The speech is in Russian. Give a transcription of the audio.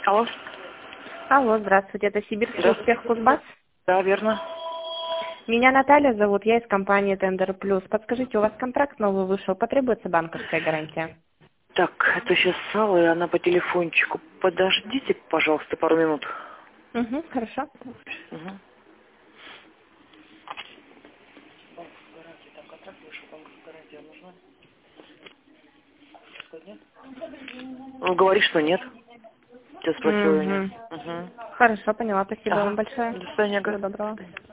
Алло. Алло, здравствуйте, это Сибирский Да. успех Кузбасс. Да, верно. Меня Наталья зовут, я из компании Тендер Плюс. Подскажите, у вас контракт новый вышел, потребуется банковская гарантия? Так, это сейчас Алла, и она по телефончику. Подождите, пожалуйста, пару минут. Угу, хорошо. Угу. Он говорит, что нет. Я спросила у нее. Угу. Угу. Хорошо, поняла, спасибо вам Ага. большое. До свидания, Всего Га. доброго.